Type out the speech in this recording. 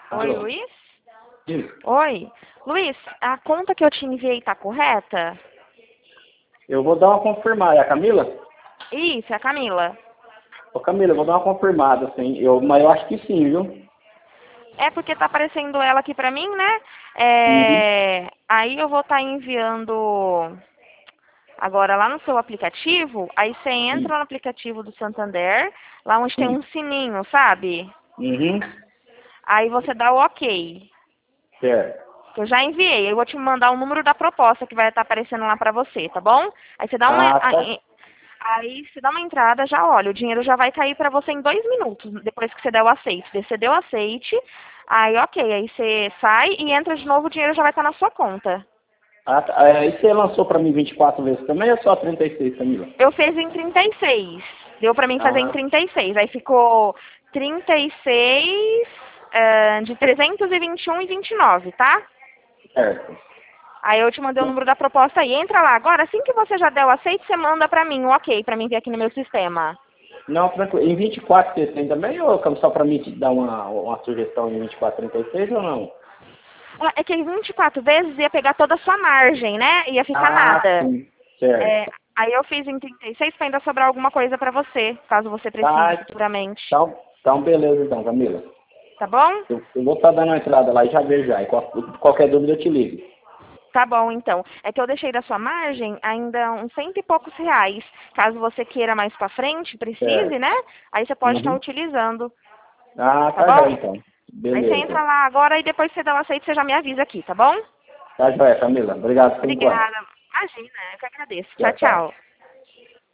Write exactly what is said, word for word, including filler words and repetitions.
Oi, Alô? Luiz? Sim. Oi. Luiz, a conta que eu te enviei tá correta? Eu vou dar uma confirmada. É a Camila? Isso, é a Camila. Ô Camila, eu vou dar uma confirmada, assim. Eu, mas eu acho que sim, viu? É porque tá aparecendo ela aqui pra mim, né? Uhum. É, aí eu vou estar enviando agora lá no seu aplicativo. Aí você Sim. entra no aplicativo do Santander, lá onde tem Sim. um sininho, sabe? Uhum. Aí você dá o ok. Certo. Eu já enviei. Eu vou te mandar o número da proposta que vai estar aparecendo lá pra você, tá bom? Aí você dá uma, Ah, a- tá. em- aí você dá uma entrada, já olha, o dinheiro já vai cair pra você em dois minutos, depois que você der o aceite. Você deu o aceite, aí ok, aí você sai e entra de novo, o dinheiro já vai estar na sua conta. Ah, tá. Aí você lançou pra mim vinte e quatro vezes também ou só trinta e seis, Camila? Eu fiz em trinta e seis. Deu pra mim fazer em Ah, trinta e seis. Aí ficou trinta e seis, eh, de trezentos e vinte e um e vinte e nove, tá? certo. Aí eu te mandei o número da proposta aí. Entra lá. Agora, assim que você já der o aceite, você manda pra mim o ok, pra mim ver aqui no meu sistema. Não, tranquilo. Em vinte e quatro você tem também ou só pra mim te dar uma, uma sugestão em vinte e quatro, trinta e seis ou não? Ah, é que em vinte e quatro vezes ia pegar toda a sua margem, né? Ia ficar Ah, nada. sim. Certo. É, aí eu fiz em trinta e seis pra ainda sobrar alguma coisa pra você, caso você precise Tá, futuramente. então, então beleza então, Camila. Tá bom? Eu, eu vou estar dando uma entrada lá e já vejo já. E qual- qualquer dúvida eu te ligo. Tá bom, então. É que eu deixei da sua margem ainda uns cento e poucos reais. Caso você queira mais pra frente, precise, Certo. né? Aí você pode estar Uhum. utilizando, Ah, tá tá já bom? então. Aí você entra Beleza. lá agora e depois você dá o aceite, você já me avisa aqui, tá bom? Tá joia, Camila. Obrigado por enquanto. Obrigada. Imagina, eu que agradeço. Tchau, Tchau, tchau. tchau.